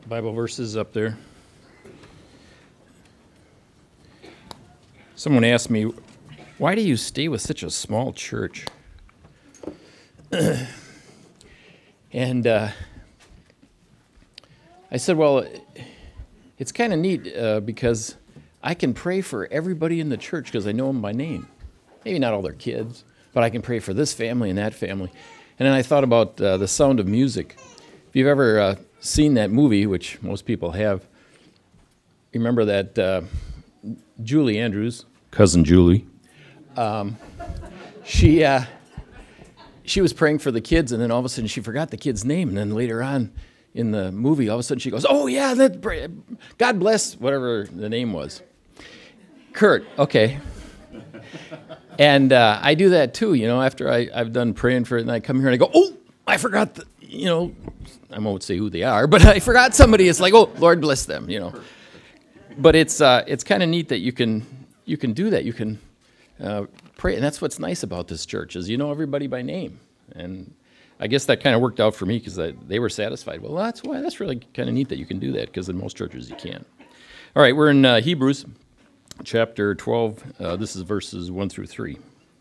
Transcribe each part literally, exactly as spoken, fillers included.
Bible verses up there. Someone asked me, why do you stay with such a small church? and uh, I said, well, it's kind of neat uh, because I can pray for everybody in the church because I know them by name. Maybe not all their kids, but I can pray for this family and that family. And then I thought about uh, The Sound of Music. If you've ever uh, seen that movie, which most people have, remember that uh, Julie Andrews, cousin Julie, um, she uh, she was praying for the kids, and then all of a sudden she forgot the kid's name. And then later on in the movie, all of a sudden she goes, "Oh yeah, that God bless whatever the name was, Kurt." Okay. And uh, I do that too, you know. After I, I've done praying for it, and I come here and I go, "Oh, I forgot," the, you know. I won't say who they are, but I forgot somebody. It's like, "Oh, Lord bless them," you know. But it's uh, it's kind of neat that you can you can do that. You can uh, pray, and that's what's nice about this church is you know everybody by name. And I guess that kind of worked out for me because they were satisfied. Well, that's why that's really kind of neat that you can do that because in most churches you can't. All right, we're in uh, Hebrews chapter twelve. Uh, this is verses one through three.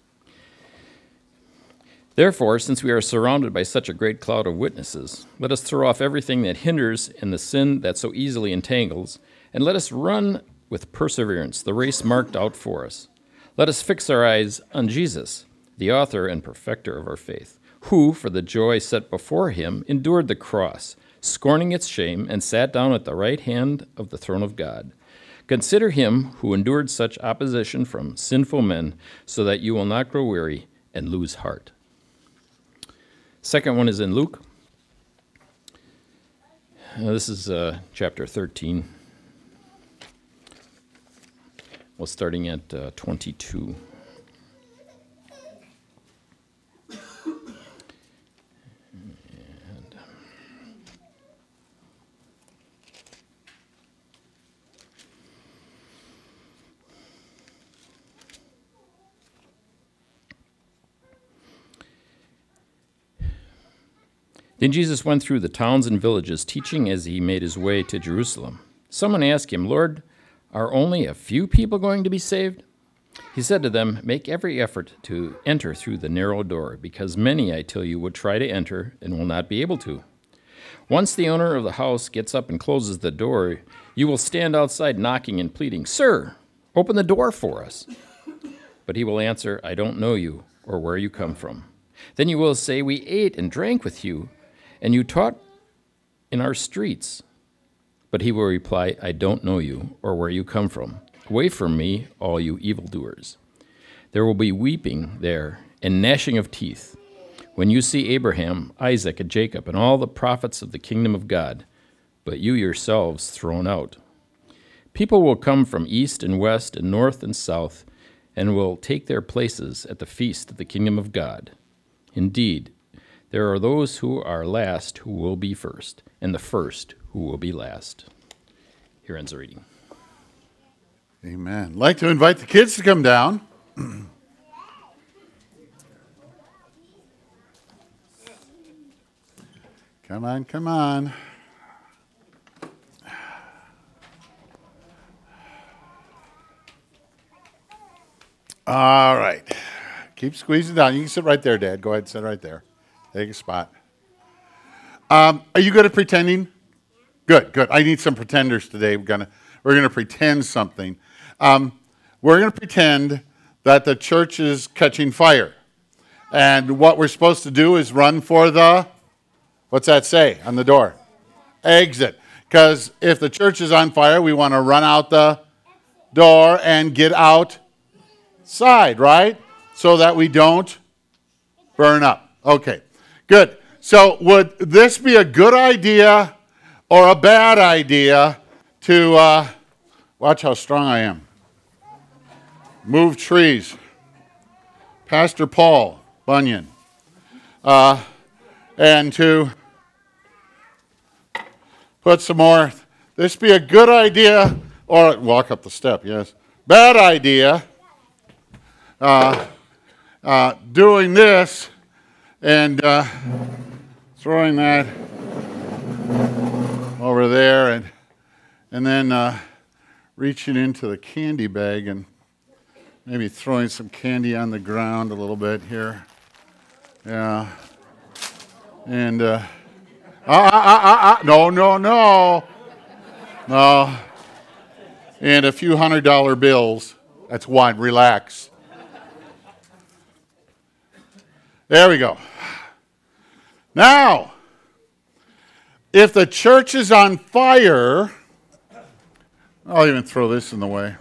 Therefore, since we are surrounded by such a great cloud of witnesses, let us throw off everything that hinders and the sin that so easily entangles, and let us run with perseverance the race marked out for us. Let us fix our eyes on Jesus, the author and perfecter of our faith, who, for the joy set before him, endured the cross, scorning its shame, and sat down at the right hand of the throne of God. Consider him who endured such opposition from sinful men, so that you will not grow weary and lose heart. Second one is in Luke. Uh, this is uh, chapter thirteen. Well, starting at uh, twenty-two. And, Then Jesus went through the towns and villages, teaching as he made his way to Jerusalem. Someone asked him, "Lord, are only a few people going to be saved?" He said to them, "Make every effort to enter through the narrow door, because many, I tell you, would try to enter and will not be able to. Once the owner of the house gets up and closes the door, you will stand outside knocking and pleading, 'Sir, open the door for us.' But he will answer, 'I don't know you or where you come from.' Then you will say, 'We ate and drank with you, and you taught in our streets.' But he will reply, 'I don't know you or where you come from. Away from me, all you evildoers.' There will be weeping there and gnashing of teeth when you see Abraham, Isaac, and Jacob, and all the prophets of the kingdom of God, but you yourselves thrown out. People will come from east and west and north and south, and will take their places at the feast of the kingdom of God. Indeed, there are those who are last who will be first, and the first who will be last." Here ends the reading. Amen. I'd like to invite the kids to come down. Come on, come on. All right. Keep squeezing down. You can sit right there, Dad. Go ahead and sit right there. Take a spot. Um, are you good at pretending? Good, good. I need some pretenders today. We're gonna we're gonna pretend something. Um, we're gonna pretend that the church is catching fire, and what we're supposed to do is run for the, what's that say on the door? Exit. Because if the church is on fire, we want to run out the door and get outside, right? So that we don't burn up. Okay. Good. So would this be a good idea or a bad idea to, uh, watch how strong I am, move trees? Pastor Paul Bunyan. Uh, and to put some more, this be a good idea, or walk up the step, yes. Bad idea, uh, uh, doing this, and uh, throwing that over over there, and and then uh, reaching into the candy bag and maybe throwing some candy on the ground a little bit here. Yeah. And, uh, ah, ah, ah, ah, ah, no, no, no. No. And a few hundred dollar bills. That's one. Relax. There we go. Now, if the church is on fire, I'll even throw this in the way.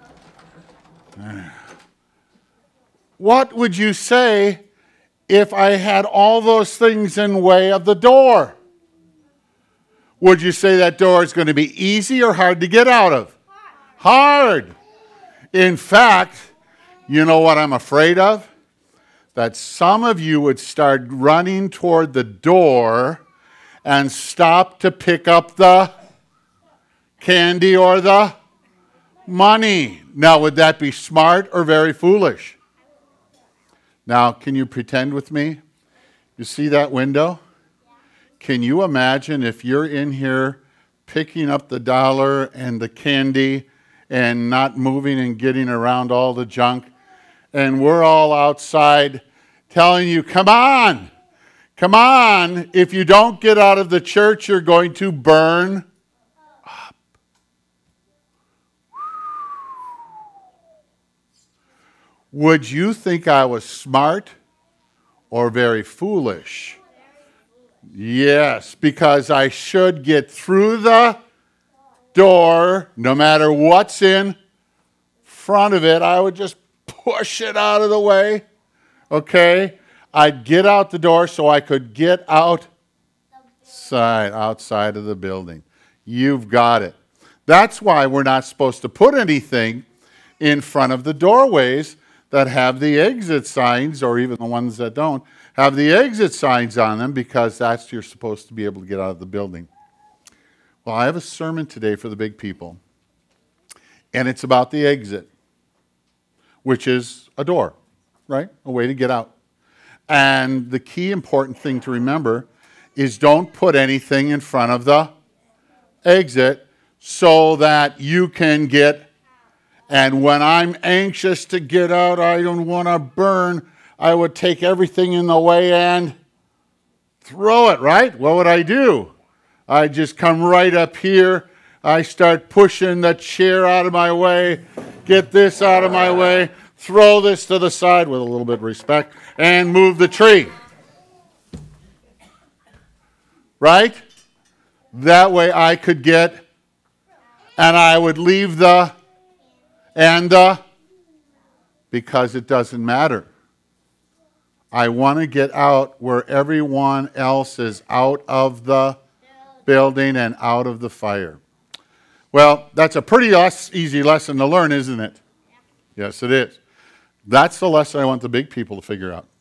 What would you say if I had all those things in the way of the door? Would you say that door is going to be easy or hard to get out of? Hard. In fact, you know what I'm afraid of? That some of you would start running toward the door and stop to pick up the candy or the money. Now, would that be smart or very foolish? Now, can you pretend with me? You see that window? Can you imagine if you're in here picking up the dollar and the candy and not moving and getting around all the junk, and we're all outside telling you, come on, come on. If you don't get out of the church, you're going to burn up. Would you think I was smart or very foolish? Yes, because I should get through the door, no matter what's in front of it. I would just push it out of the way, okay? I'd get out the door so I could get outside, outside of the building. You've got it. That's why we're not supposed to put anything in front of the doorways that have the exit signs, or even the ones that don't, have the exit signs on them, because that's you're supposed to be able to get out of the building. Well, I have a sermon today for the big people, and it's about the exit, which is a door, right? A way to get out. And the key important thing to remember is don't put anything in front of the exit so that you can get. And when I'm anxious to get out, I don't want to burn, I would take everything in the way and throw it, right? What would I do? I just come right up here. I start pushing the chair out of my way, get this out of my way, throw this to the side with a little bit of respect, and move the tree. Right? That way I could get, and I would leave the And the, because it doesn't matter. I want to get out where everyone else is out of the building and out of the fire. Well, that's a pretty easy lesson to learn, isn't it? Yes, it is. That's the lesson I want the big people to figure out.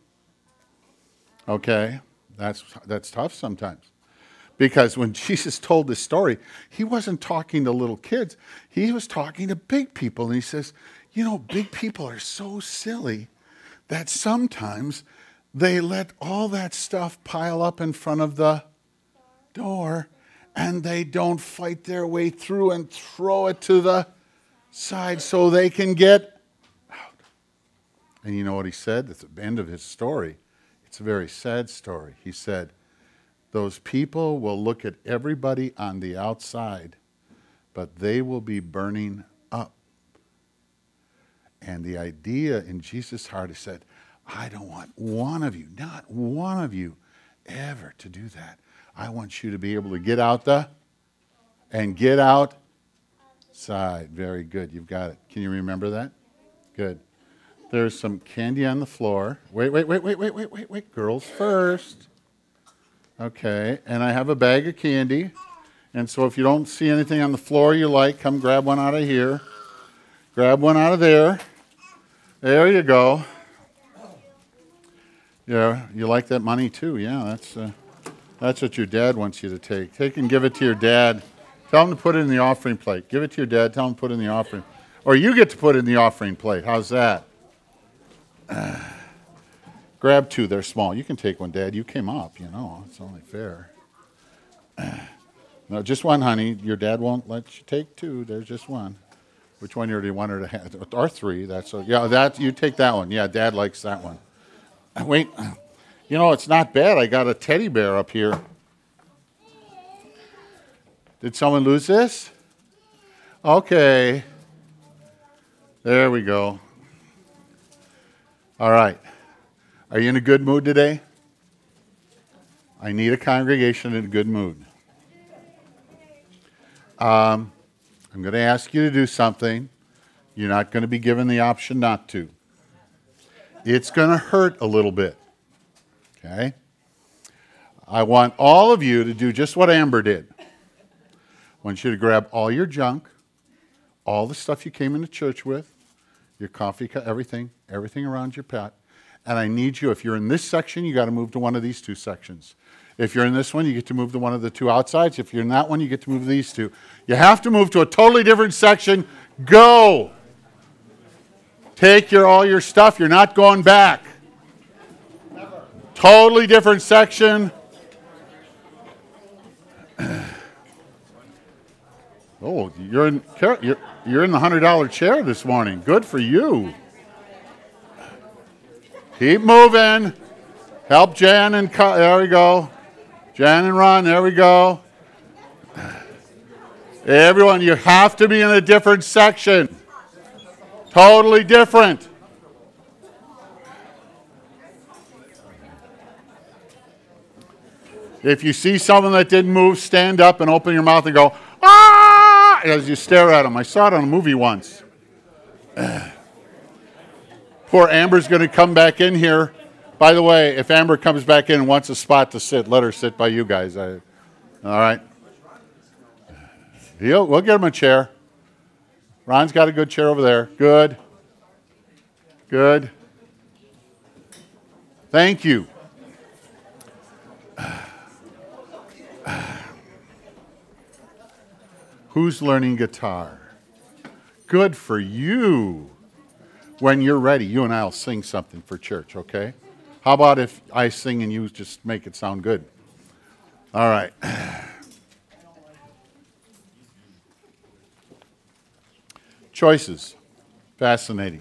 Okay? That's, that's tough sometimes. Because when Jesus told this story, he wasn't talking to little kids. He was talking to big people. And he says, you know, big people are so silly that sometimes they let all that stuff pile up in front of the door and they don't fight their way through and throw it to the side so they can get out. And you know what he said at the end of his story? It's a very sad story. He said, those people will look at everybody on the outside, but they will be burning up. And the idea in Jesus' heart is said, I don't want one of you, not one of you, ever to do that. I want you to be able to get out the, and get outside. Very good, you've got it. Can you remember that? Good. There's some candy on the floor. Wait, wait, wait, wait, wait, wait, wait, wait. Girls first. Okay, and I have a bag of candy. And so if you don't see anything on the floor you like, come grab one out of here. Grab one out of there. There you go. Yeah, you like that money too. Yeah, that's uh, that's what your dad wants you to take. Take and give it to your dad. Tell him to put it in the offering plate. Give it to your dad. Tell him to put it in the offering. Or you get to put it in the offering plate. How's that? Uh, grab two. They're small. You can take one, Dad. You came up, you know. It's only fair. Uh, No, just one, honey. Your dad won't let you take two. There's just one. Which one do you want her to have? Or three. That's a, yeah. That you take that one. Yeah, Dad likes that one. Wait, you know it's not bad. I got a teddy bear up here. Did someone lose this? Okay. There we go. All right. Are you in a good mood today? I need a congregation in a good mood. Um, I'm going to ask you to do something. You're not going to be given the option not to. It's going to hurt a little bit. Okay? I want all of you to do just what Amber did. I want you to grab all your junk, all the stuff you came into church with, your coffee cup, everything, everything around your pet. And I need you, if you're in this section, you got to move to one of these two sections. If you're in this one, you get to move to one of the two outsides. If you're in that one, you get to move to these two. You have to move to a totally different section. Go! Take your all your stuff. You're not going back. Never. Totally different section. Oh, you're in you're, you're in the one hundred dollar chair this morning. Good for you. Keep moving. Help Jan and Cut. There we go. Jan and Ron, there we go. Everyone, you have to be in a different section. Totally different. If you see someone that didn't move, stand up and open your mouth and go, ah, as you stare at them. I saw it on a movie once. Poor Amber's going to come back in here. By the way, if Amber comes back in and wants a spot to sit, let her sit by you guys. I, all right? He'll, we'll get him a chair. Ron's got a good chair over there. Good. Good. Thank you. Who's learning guitar? Good for you. When you're ready, you and I will sing something for church, okay? How about if I sing and you just make it sound good? All right. Choices. Fascinating.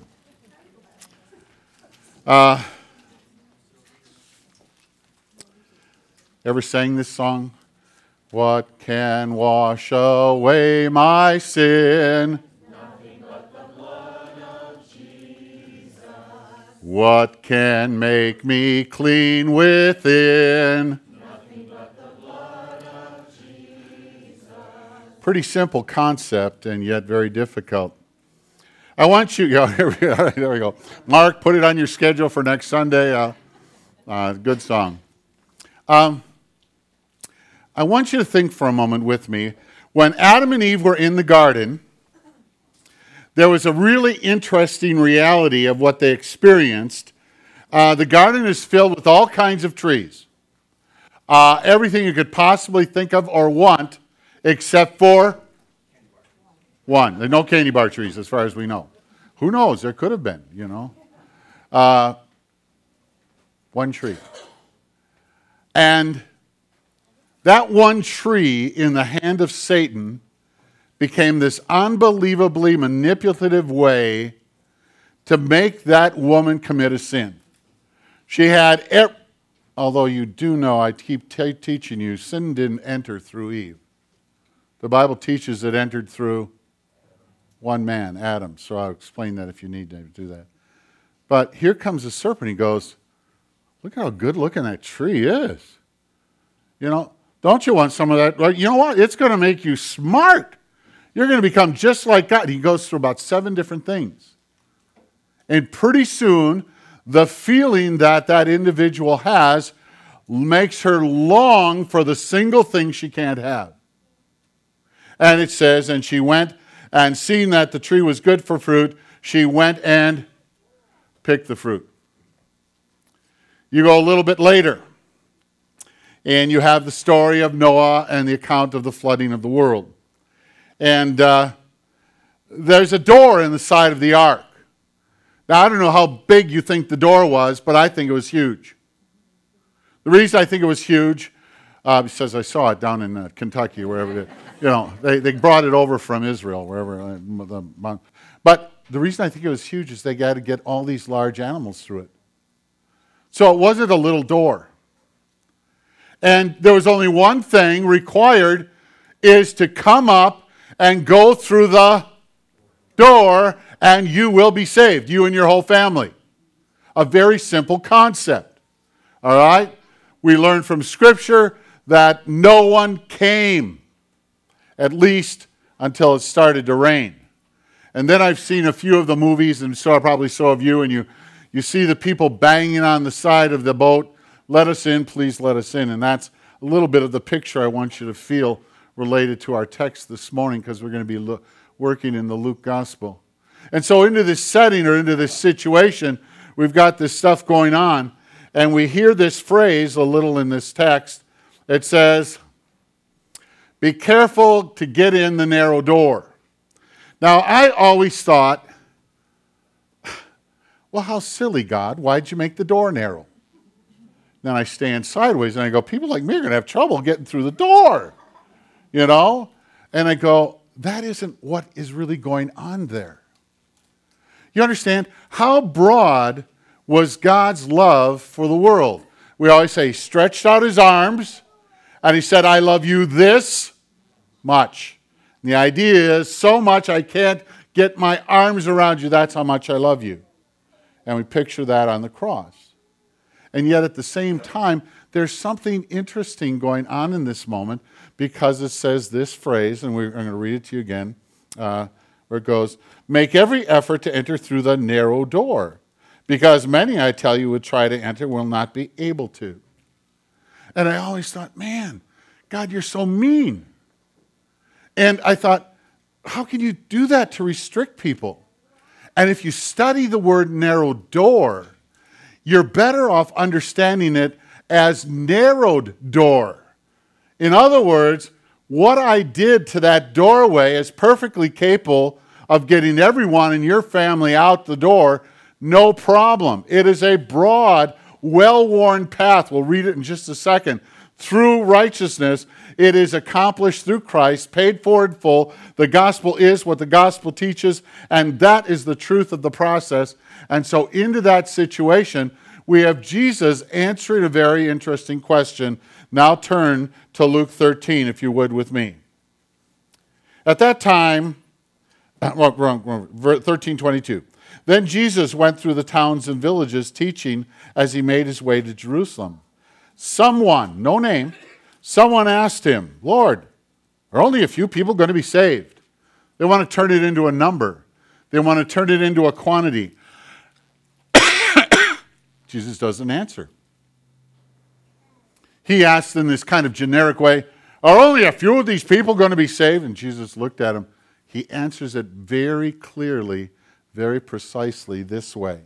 Uh, ever sang this song? What can wash away my sin? What can make me clean within? Nothing but the blood of Jesus. Pretty simple concept and yet very difficult. I want you, yeah, here we go. There we go. Mark, put it on your schedule for next Sunday. Uh, uh, good song. Um, I want you to think for a moment with me. When Adam and Eve were in the garden, there was a really interesting reality of what they experienced. Uh, the garden is filled with all kinds of trees. Uh, everything you could possibly think of or want, except for one. There are no candy bar trees as far as we know. Who knows? There could have been, you know. Uh, one tree. And that one tree in the hand of Satan became this unbelievably manipulative way to make that woman commit a sin. She had, er- although you do know, I keep t- teaching you, sin didn't enter through Eve. The Bible teaches it entered through one man, Adam. So I'll explain that if you need to do that. But here comes the serpent. He goes, look how good looking that tree is. You know, don't you want some of that? Well, you know what? It's going to make you smart. You're going to become just like God. He goes through about seven different things. And pretty soon, the feeling that that individual has makes her long for the single thing she can't have. And it says, and she went and seeing that the tree was good for fruit, she went and picked the fruit. You go a little bit later, and you have the story of Noah and the account of the flooding of the world. And uh, there's a door in the side of the ark. Now, I don't know how big you think the door was, but I think it was huge. The reason I think it was huge, Uh, because I saw it down in uh, Kentucky, wherever it, you know, they, they brought it over from Israel, wherever. Uh, the, but the reason I think it was huge is they got to get all these large animals through it. So it wasn't a little door. And there was only one thing required, is to come up and go through the door, and you will be saved, you and your whole family. A very simple concept. All right? We learn from Scripture that no one came, at least until it started to rain. And then I've seen a few of the movies, and so probably so have you, and you, you see the people banging on the side of the boat, let us in, please let us in. And that's a little bit of the picture I want you to feel related to our text this morning, because we're going to be lo- working in the Luke Gospel. And so into this setting or into this situation, we've got this stuff going on, and we hear this phrase a little in this text. It says, be careful to get in the narrow door. Now, I always thought, well, how silly, God. Why'd you make the door narrow? Then I stand sideways and I go, people like me are going to have trouble getting through the door. You know? And I go, that isn't what is really going on there. You understand? How broad was God's love for the world? We always say he stretched out his arms and he said, I love you this much. And the idea is, so much I can't get my arms around you. That's how much I love you. And we picture that on the cross. And yet at the same time, there's something interesting going on in this moment, because it says this phrase, and we're going to read it to you again, uh, where it goes, make every effort to enter through the narrow door, because many, I tell you, would try to enter, will not be able to. And I always thought, man, God, you're so mean. And I thought, how can you do that to restrict people? And if you study the word narrow door, you're better off understanding it as narrowed door. In other words, what I did to that doorway is perfectly capable of getting everyone in your family out the door, no problem. It is a broad, well-worn path. We'll read it in just a second. Through righteousness, it is accomplished through Christ, paid for in full. The gospel is what the gospel teaches, and that is the truth of the process. And so into that situation, we have Jesus answering a very interesting question. Now turn to Luke thirteen, if you would, with me. At that time, well, wrong, wrong, thirteen twenty-two. Then Jesus went through the towns and villages teaching as he made his way to Jerusalem. Someone, no name, someone asked him, Lord, are only a few people going to be saved? They want to turn it into a number. They want to turn it into a quantity. Jesus doesn't answer. He asked in this kind of generic way, are only a few of these people going to be saved? And Jesus looked at him. He answers it very clearly, very precisely this way.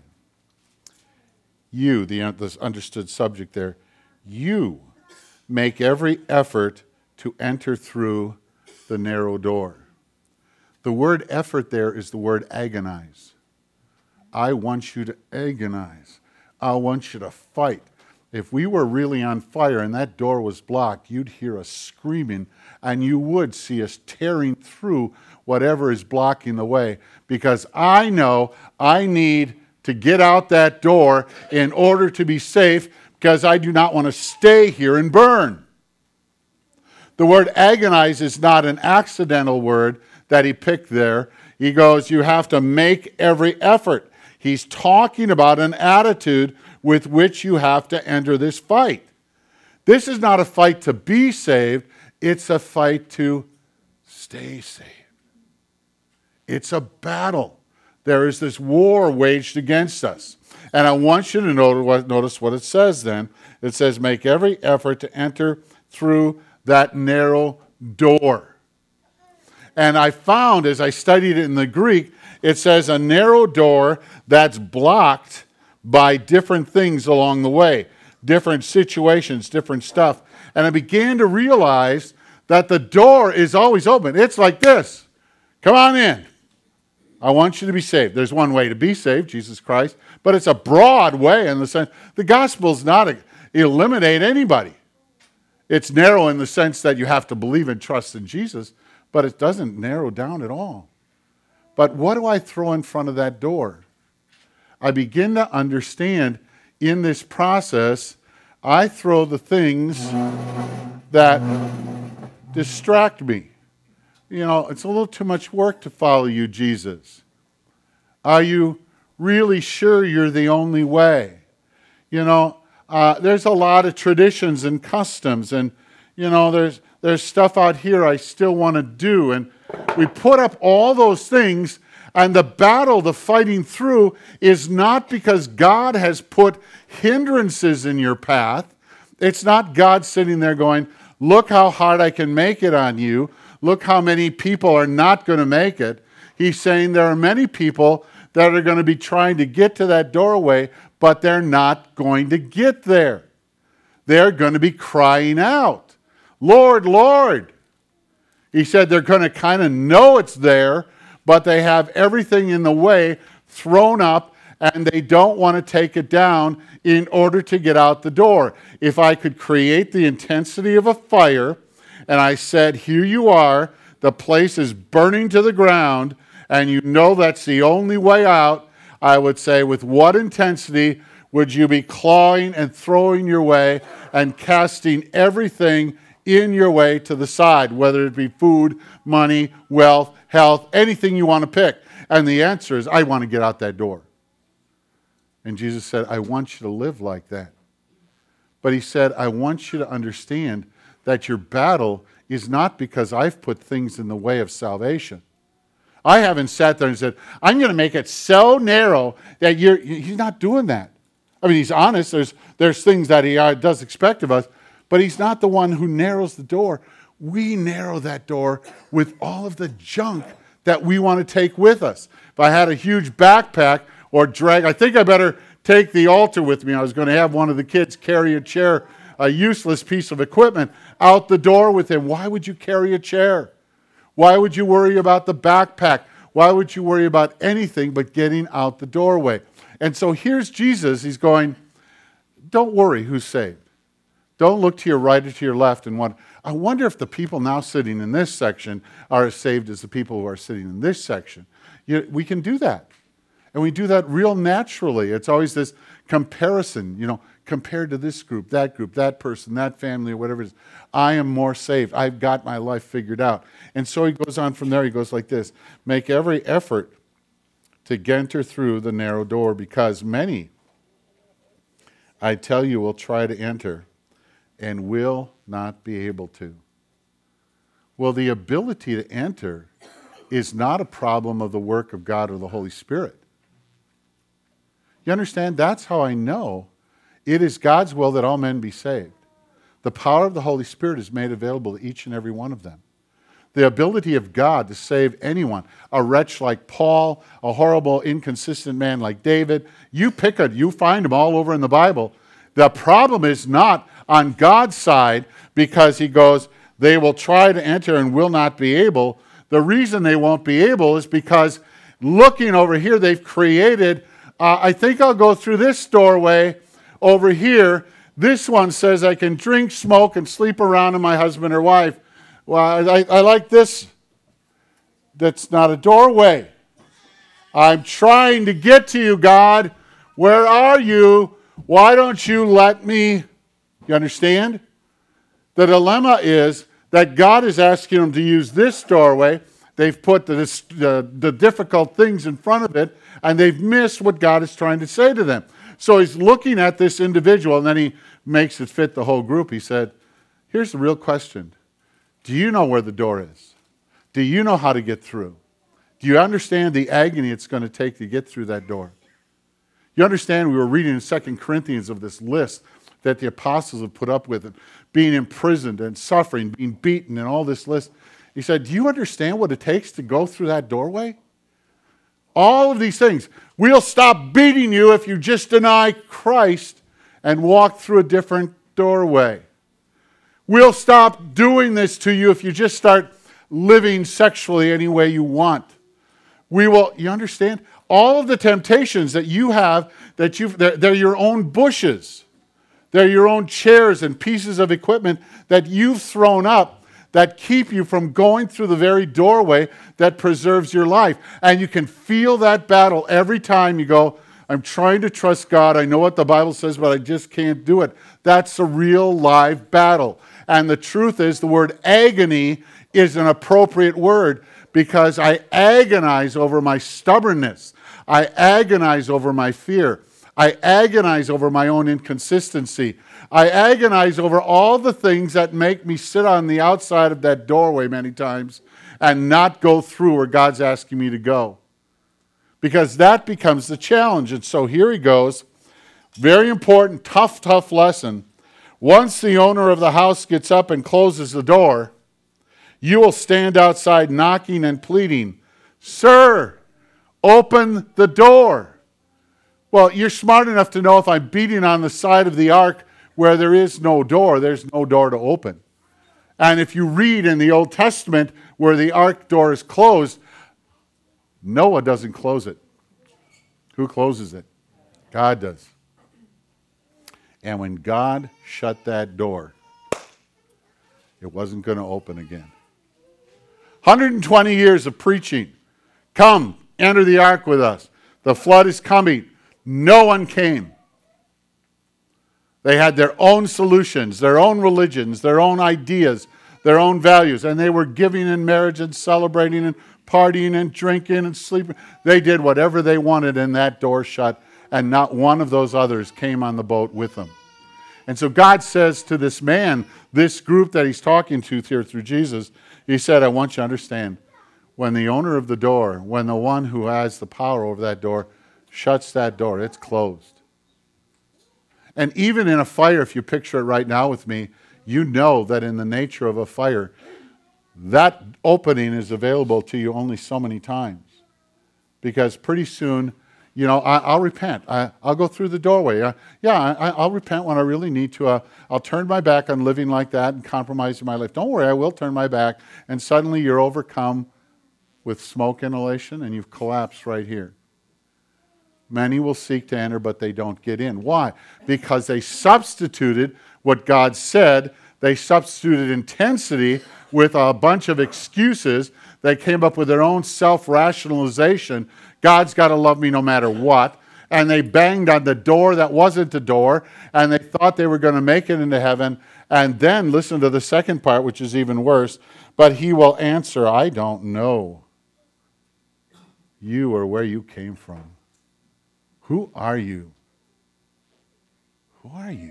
You, the understood subject there, you make every effort to enter through the narrow door. The word effort there is the word agonize. I want you to agonize. I want you to fight. If we were really on fire and that door was blocked, you'd hear us screaming, and you would see us tearing through whatever is blocking the way, because I know I need to get out that door in order to be safe, because I do not want to stay here and burn. The word agonize is not an accidental word that he picked there. He goes, you have to make every effort. He's talking about an attitude with which you have to enter this fight. This is not a fight to be saved. It's a fight to stay saved. It's a battle. There is this war waged against us. And I want you to notice what it says then. It says, make every effort to enter through that narrow door. And I found, as I studied it in the Greek, it says a narrow door that's blocked by different things along the way, different situations, different stuff. And I began to realize that the door is always open. It's like this. Come on in. I want you to be saved. There's one way to be saved, Jesus Christ, but it's a broad way in the sense. The gospel is not a, eliminate anybody. It's narrow in the sense that you have to believe and trust in Jesus, but it doesn't narrow down at all. But what do I throw in front of that door? I begin to understand in this process, I throw the things that distract me. You know, it's a little too much work to follow you, Jesus. Are you really sure you're the only way? You know, uh, there's a lot of traditions and customs, and, you know, there's there's stuff out here I still want to do. And we put up all those things, and the battle, the fighting through, is not because God has put hindrances in your path. It's not God sitting there going, look how hard I can make it on you. Look how many people are not going to make it. He's saying there are many people that are going to be trying to get to that doorway, but they're not going to get there. They're going to be crying out, Lord, Lord. He said they're going to kind of know it's there, but they have everything in the way thrown up, and they don't want to take it down in order to get out the door. If I could create the intensity of a fire, and I said, here you are, the place is burning to the ground, and you know that's the only way out, I would say, with what intensity would you be clawing and throwing your way and casting everything in your way to the side, whether it be food, money, wealth, health, anything you want to pick? And the answer is, I want to get out that door. And Jesus said, I want you to live like that. But he said, I want you to understand that your battle is not because I've put things in the way of salvation. I haven't sat there and said, I'm going to make it so narrow that you're... He's not doing that. I mean, he's honest. There's, there's things that he does expect of us, but he's not the one who narrows the door. We narrow that door with all of the junk that we want to take with us. If I had a huge backpack or drag, I think I better take the altar with me. I was going to have one of the kids carry a chair, a useless piece of equipment, out the door with him. Why would you carry a chair? Why would you worry about the backpack? Why would you worry about anything but getting out the doorway? And so here's Jesus. He's going, don't worry who's saved. Don't look to your right or to your left and wonder, I wonder if the people now sitting in this section are as saved as the people who are sitting in this section. You, we can do that. And we do that real naturally. It's always this comparison, you know, compared to this group, that group, that person, that family, or whatever it is. I am more saved. I've got my life figured out. And so he goes on from there. He goes like this. Make every effort to enter through the narrow door, because many, I tell you, will try to enter and will not be able to. Well, the ability to enter is not a problem of the work of God or the Holy Spirit. You understand? That's how I know it is God's will that all men be saved. The power of the Holy Spirit is made available to each and every one of them. The ability of God to save anyone, a wretch like Paul, a horrible, inconsistent man like David, you pick it, you find them all over in the Bible. The problem is not on God's side, because he goes, they will try to enter and will not be able. The reason they won't be able is because looking over here, they've created, uh, I think I'll go through this doorway over here. This one says I can drink, smoke, and sleep around with my husband or wife. Well, I, I like this. That's not a doorway. I'm trying to get to you, God. Where are you? Why don't you let me? You understand? The dilemma is that God is asking them to use this doorway. They've put the, the, the difficult things in front of it, and they've missed what God is trying to say to them. So he's looking at this individual, and then he makes it fit the whole group. He said, here's the real question. Do you know where the door is? Do you know how to get through? Do you understand the agony it's going to take to get through that door? You understand, we were reading in Second Corinthians of this list that the apostles have put up with it, being imprisoned and suffering, being beaten, and all this list. He said, do you understand what it takes to go through that doorway? All of these things. We'll stop beating you if you just deny Christ and walk through a different doorway. We'll stop doing this to you if you just start living sexually any way you want. We will, you understand? All of the temptations that you have, that you've, they're, they're your own bushes. They're your own chairs and pieces of equipment that you've thrown up that keep you from going through the very doorway that preserves your life. And you can feel that battle every time you go, I'm trying to trust God. I know what the Bible says, but I just can't do it. That's a real live battle. And the truth is, the word agony is an appropriate word because I agonize over my stubbornness. I agonize over my fear. I agonize over my own inconsistency. I agonize over all the things that make me sit on the outside of that doorway many times and not go through where God's asking me to go. Because that becomes the challenge. And so here he goes. Very important, tough, tough lesson. Once the owner of the house gets up and closes the door, you will stand outside knocking and pleading, Sir, open the door. Well, you're smart enough to know if I'm beating on the side of the ark where there is no door, there's no door to open. And if you read in the Old Testament where the ark door is closed, Noah doesn't close it. Who closes it? God does. And when God shut that door, it wasn't going to open again. one hundred twenty years of preaching. Come, enter the ark with us. The flood is coming. No one came. They had their own solutions, their own religions, their own ideas, their own values. And they were giving in marriage and celebrating and partying and drinking and sleeping. They did whatever they wanted, and that door shut. And not one of those others came on the boat with them. And so God says to this man, this group that he's talking to here through Jesus, he said, I want you to understand, when the owner of the door, when the one who has the power over that door shuts that door, it's closed. And even in a fire, if you picture it right now with me, you know that in the nature of a fire, that opening is available to you only so many times. Because pretty soon, you know, I, I'll repent. I, I'll go through the doorway. Uh, yeah, I, I'll repent when I really need to. Uh, I'll turn my back on living like that and compromising my life. Don't worry, I will turn my back. And suddenly you're overcome with smoke inhalation and you've collapsed right here. Many will seek to enter, but they don't get in. Why? Because they substituted what God said. They substituted intensity with a bunch of excuses. They came up with their own self-rationalization. God's got to love me no matter what. And they banged on the door that wasn't the door, and they thought they were going to make it into heaven. And then, listen to the second part, which is even worse. But he will answer, I don't know you or where you came from. Who are you? Who are you?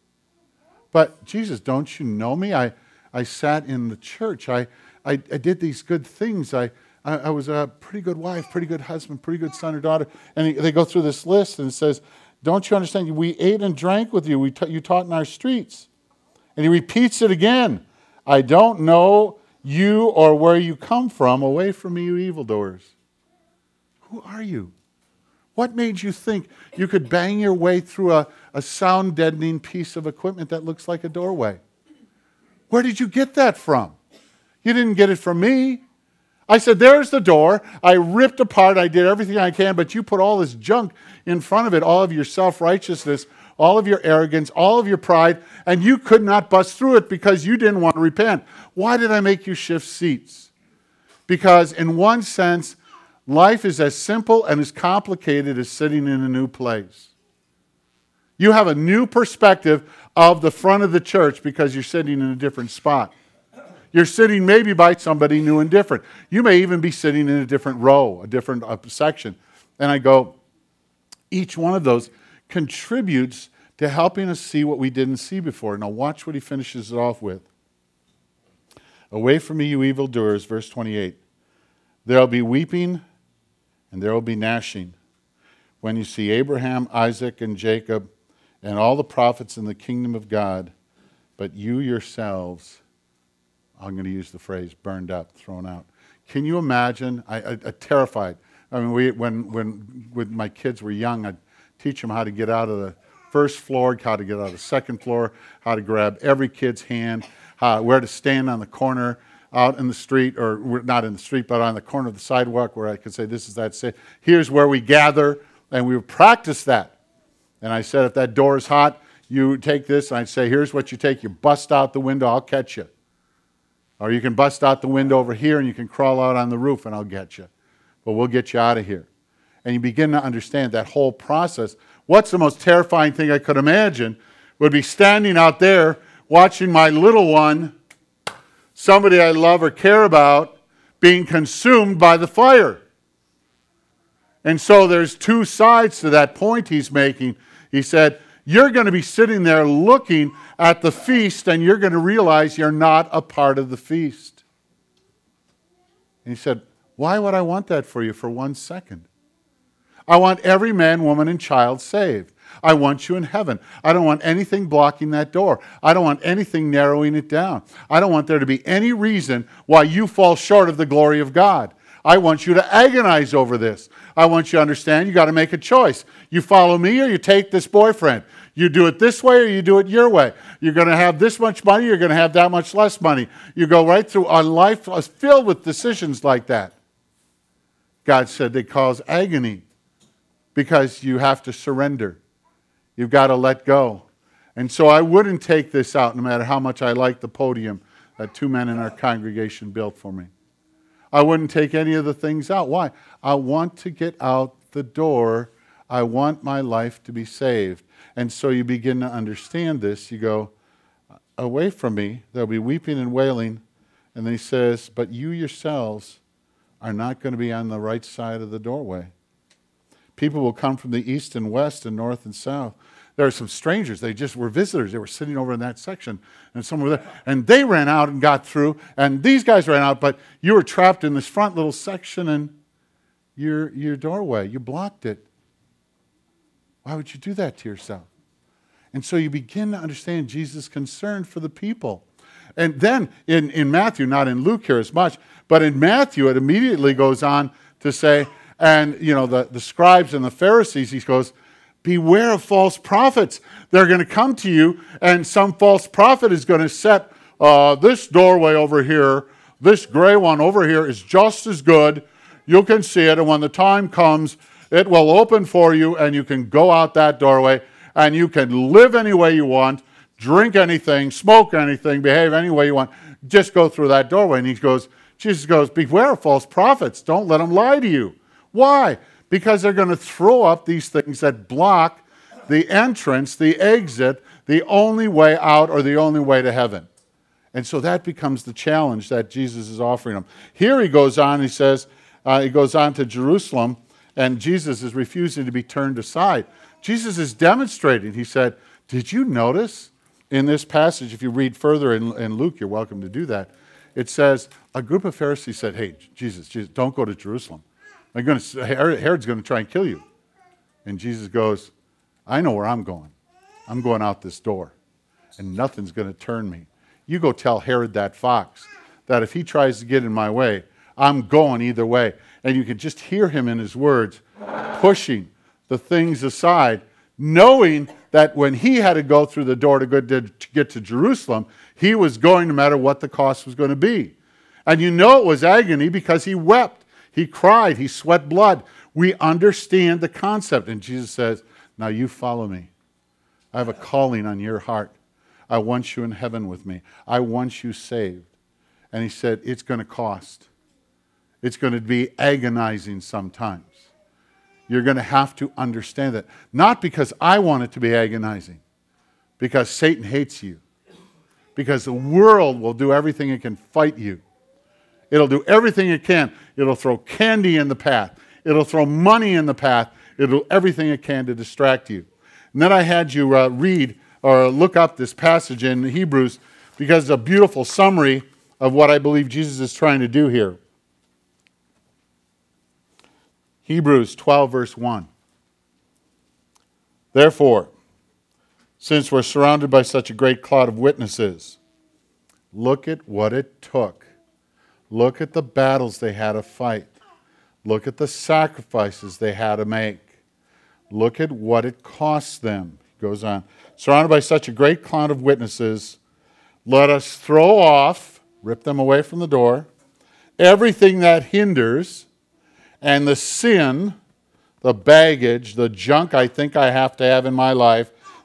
But Jesus, don't you know me? I, I sat in the church. I, I, I did these good things. I, I, I was a pretty good wife, pretty good husband, pretty good son or daughter. And he, they go through this list and it says, don't you understand? We ate and drank with you. We ta- you taught in our streets. And he repeats it again. I don't know you or where you come from. Away from me, you evildoers. Who are you? What made you think you could bang your way through a, a sound-deadening piece of equipment that looks like a doorway? Where did you get that from? You didn't get it from me. I said, there's the door. I ripped apart. I did everything I can, but you put all this junk in front of it, all of your self-righteousness, all of your arrogance, all of your pride, and you could not bust through it because you didn't want to repent. Why did I make you shift seats? Because in one sense, life is as simple and as complicated as sitting in a new place. You have a new perspective of the front of the church because you're sitting in a different spot. You're sitting maybe by somebody new and different. You may even be sitting in a different row, a different uh, section. And I go, each one of those contributes to helping us see what we didn't see before. Now watch what he finishes it off with. Away from me, you evildoers, verse twenty-eight. There will be weeping and there will be gnashing when you see Abraham, Isaac, and Jacob and all the prophets in the kingdom of God, but you yourselves, I'm going to use the phrase, burned up, thrown out. Can you imagine? I, I, I terrified. I mean, we, when, when, when my kids were young, I'd teach them how to get out of the first floor, how to get out of the second floor, how to grab every kid's hand, how, where to stand on the corner, out in the street, or not in the street, but on the corner of the sidewalk where I could say, this is that, say, here's where we gather, and we would practice that. And I said, if that door is hot, you take this, and I'd say, here's what you take. You bust out the window, I'll catch you. Or you can bust out the window over here, and you can crawl out on the roof, and I'll get you. But we'll get you out of here. And you begin to understand that whole process. What's the most terrifying thing I could imagine would be standing out there watching my little one, somebody I love or care about, being consumed by the fire. And so there's two sides to that point he's making. He said, you're going to be sitting there looking at the feast, and you're going to realize you're not a part of the feast. And he said, why would I want that for you for one second? I want every man, woman, and child saved. I want you in heaven. I don't want anything blocking that door. I don't want anything narrowing it down. I don't want there to be any reason why you fall short of the glory of God. I want you to agonize over this. I want you to understand you got to make a choice. You follow me or you take this boyfriend. You do it this way or you do it your way. You're going to have this much money, you're going to have that much less money. You go right through a life filled with decisions like that. God said they cause agony because you have to surrender. You've got to let go. And so I wouldn't take this out no matter how much I like the podium that two men in our congregation built for me. I wouldn't take any of the things out. Why? I want to get out the door. I want my life to be saved. And so you begin to understand this. You go, away from me, there'll be weeping and wailing. And then he says, but you yourselves are not going to be on the right side of the doorway. People will come from the east and west and north and south. There are some strangers. They just were visitors. They were sitting over in that section. And some were there. And they ran out and got through. And these guys ran out. But you were trapped in this front little section and your, your doorway. You blocked it. Why would you do that to yourself? And so you begin to understand Jesus' concern for the people. And then in, in Matthew, not in Luke here as much, but in Matthew it immediately goes on to say, and you know, the, the scribes and the Pharisees, he goes, beware of false prophets. They're going to come to you, and some false prophet is going to set uh, this doorway over here, this gray one over here is just as good. You can see it, and when the time comes, it will open for you, and you can go out that doorway, and you can live any way you want, drink anything, smoke anything, behave any way you want. Just go through that doorway. And he goes, Jesus goes, beware of false prophets. Don't let them lie to you. Why? Because they're going to throw up these things that block the entrance, the exit, the only way out or the only way to heaven. And so that becomes the challenge that Jesus is offering them. Here he goes on, he says, uh, he goes on to Jerusalem, and Jesus is refusing to be turned aside. Jesus is demonstrating. He said, did you notice in this passage, if you read further in, in Luke, you're welcome to do that, it says, a group of Pharisees said, hey, Jesus, Jesus, don't go to Jerusalem. I'm going to, Herod's going to try and kill you. And Jesus goes, I know where I'm going. I'm going out this door, and nothing's going to turn me. You go tell Herod that fox that if he tries to get in my way, I'm going either way. And you can just hear him in his words, pushing the things aside, knowing that when he had to go through the door to, go to, to get to Jerusalem, he was going no matter what the cost was going to be. And you know it was agony because he wept. He cried. He sweat blood. We understand the concept. And Jesus says, now you follow me. I have a calling on your heart. I want you in heaven with me. I want you saved. And he said, it's going to cost. It's going to be agonizing sometimes. You're going to have to understand that. Not because I want it to be agonizing. Because Satan hates you. Because the world will do everything it can fight you. It'll do everything it can. It'll throw candy in the path. It'll throw money in the path. It'll do everything it can to distract you. And then I had you uh, read or look up this passage in Hebrews because it's a beautiful summary of what I believe Jesus is trying to do here. Hebrews twelve, verse one. Therefore, since we're surrounded by such a great cloud of witnesses, look at what it took. Look at the battles they had to fight. Look at the sacrifices they had to make. Look at what it cost them. He goes on. Surrounded by such a great cloud of witnesses, let us throw off, rip them away from the door, everything that hinders, and the sin, the baggage, the junk I think I have to have in my life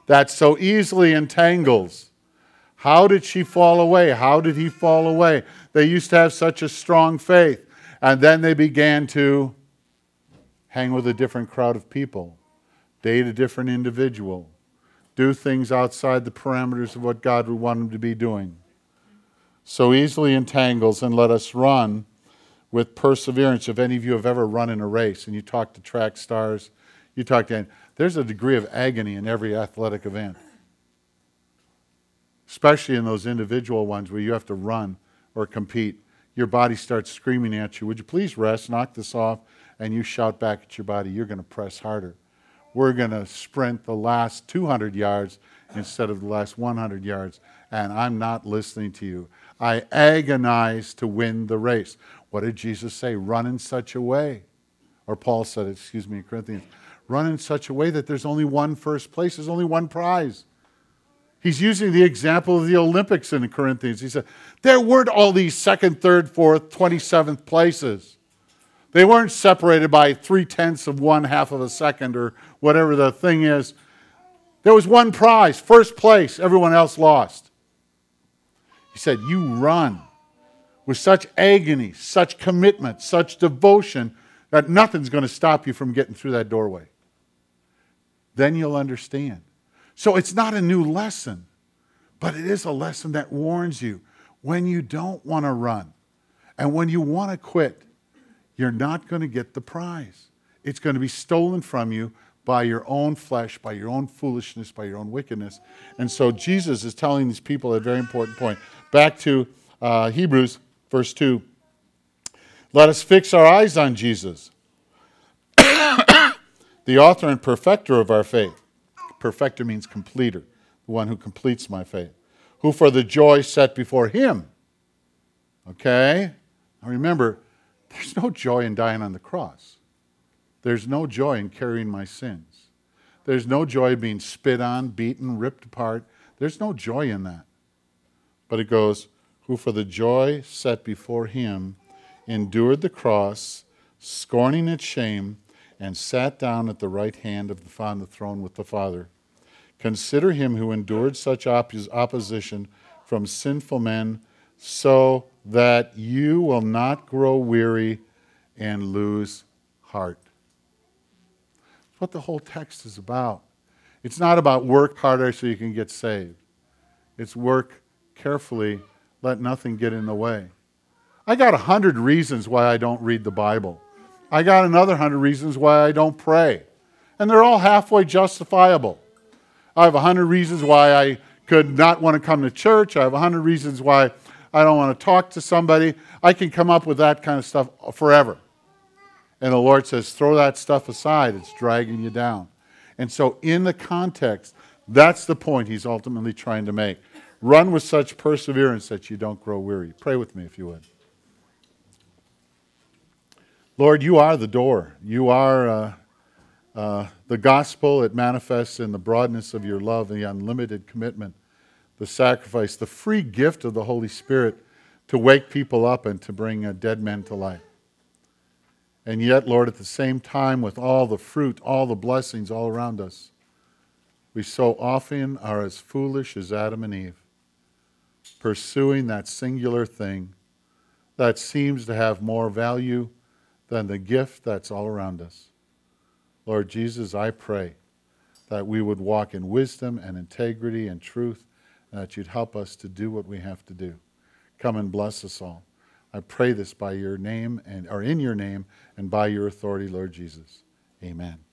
that so easily entangles. How did she fall away? How did he fall away? They used to have such a strong faith. And then they began to hang with a different crowd of people, date a different individual, do things outside the parameters of what God would want them to be doing. So easily entangles, and let us run with perseverance. If any of you have ever run in a race and you talk to track stars, you talk to, there's a degree of agony in every athletic event. Especially in those individual ones where you have to run or compete. Your body starts screaming at you, would you please rest, knock this off, and you shout back at your body, you're going to press harder. We're going to sprint the last two hundred yards instead of the last one hundred yards, and I'm not listening to you. I agonize to win the race. What did Jesus say? Run in such a way, or Paul said, excuse me, in Corinthians, run in such a way that there's only one first place, there's only one prize. He's using the example of the Olympics in Corinthians. He said, there weren't all these second, third, fourth, twenty-seventh places. They weren't separated by three-tenths of one half of a second or whatever the thing is. There was one prize, first place, everyone else lost. He said, you run with such agony, such commitment, such devotion, that nothing's going to stop you from getting through that doorway. Then you'll understand. So it's not a new lesson, but it is a lesson that warns you when you don't want to run and when you want to quit, you're not going to get the prize. It's going to be stolen from you by your own flesh, by your own foolishness, by your own wickedness. And so Jesus is telling these people a very important point. Back to uh, Hebrews, verse two. Let us fix our eyes on Jesus, the author and perfecter of our faith. Perfecter means completer, the one who completes my faith. Who for the joy set before him. Okay? Now remember, there's no joy in dying on the cross. There's no joy in carrying my sins. There's no joy in being spit on, beaten, ripped apart. There's no joy in that. But it goes, who for the joy set before him endured the cross, scorning its shame, and sat down at the right hand of the, on the throne with the Father. Consider him who endured such oppos- opposition from sinful men, so that you will not grow weary and lose heart. That's what the whole text is about. It's not about work harder so you can get saved. It's work carefully, let nothing get in the way. I got a hundred reasons why I don't read the Bible. I got another hundred reasons why I don't pray. And they're all halfway justifiable. I have a hundred reasons why I could not want to come to church. I have a hundred reasons why I don't want to talk to somebody. I can come up with that kind of stuff forever. And the Lord says, throw that stuff aside. It's dragging you down. And so in the context, that's the point he's ultimately trying to make. Run with such perseverance that you don't grow weary. Pray with me if you would. Lord, you are the door. You are uh, uh, the gospel. It manifests in the broadness of your love and the unlimited commitment, the sacrifice, the free gift of the Holy Spirit to wake people up and to bring uh, dead men to life. And yet, Lord, at the same time, with all the fruit, all the blessings all around us, we so often are as foolish as Adam and Eve, pursuing that singular thing that seems to have more value than the gift that's all around us. Lord Jesus, I pray that we would walk in wisdom and integrity and truth, and that you'd help us to do what we have to do. Come and bless us all. I pray this by your name, and or in your name, and by your authority, Lord Jesus. Amen.